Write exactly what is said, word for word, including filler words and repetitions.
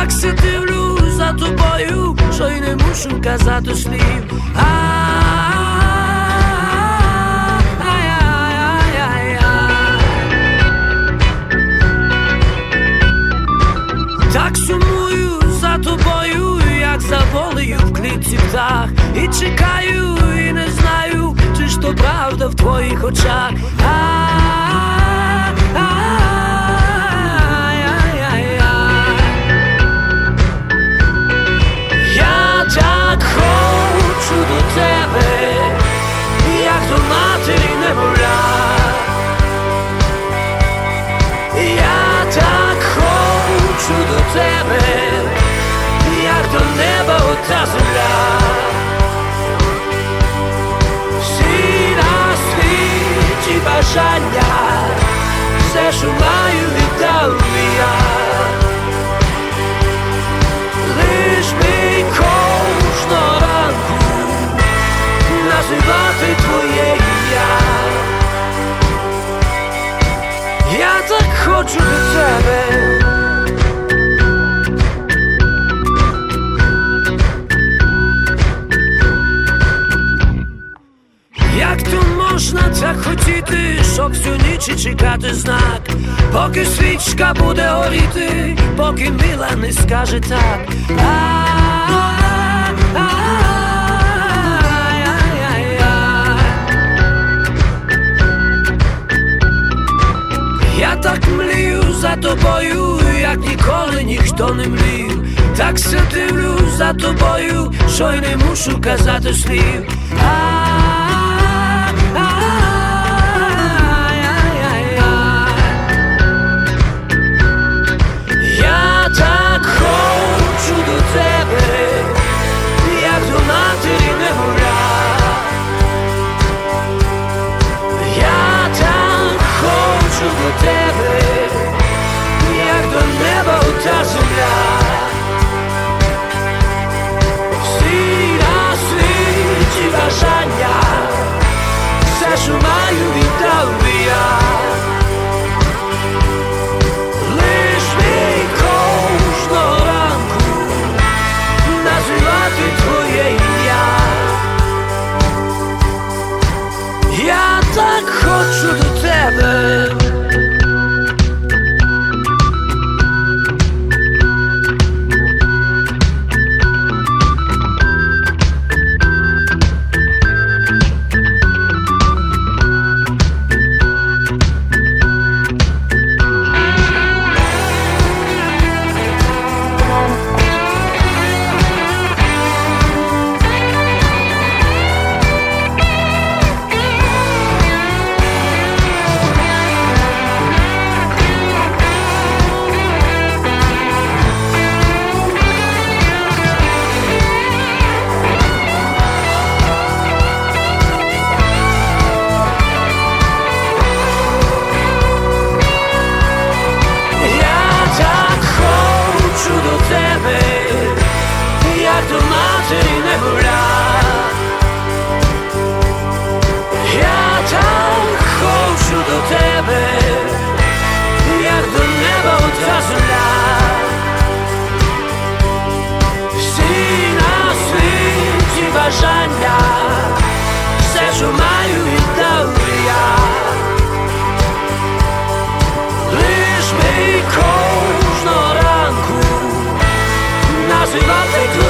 так се дивлю за тобою, що й не мушу казати слів. Так сумую за тобою, як за волею в клітці птах. І чекаю, і не знаю, чи ж то правда в твоїх очах. Я так хочу до тебе, як до матері немовля. Я так хочу до тебе, як до неба ота земля. Всі на світі бажання, все, що маю, віддав я. Лиш би кожного ранку називати твоє ім'я. Я так хочу до тебе. Як то можна так хотіти, щоб всю ніч чекати знак, поки свічка буде горіти, поки мила не скаже так. Я так млію за тобою, як ніколи ніхто не млів. Так се дивлю за тобою, що й не мушу казати слів. Я так хочу до тебе, як до матері немовля. Я так хочу до тебе, як до неба ота земля. Всі на світі бажання, все, що маю, віддав би я. Лиш би кожного ранку називати твоє ім'я. Я так хочу до тебе. Як до матері немовля. Я так хочу до тебе, як до неба ота земля. Всі на світі бажання, все, що маю, віддав я. Лиш би кожного ранку називати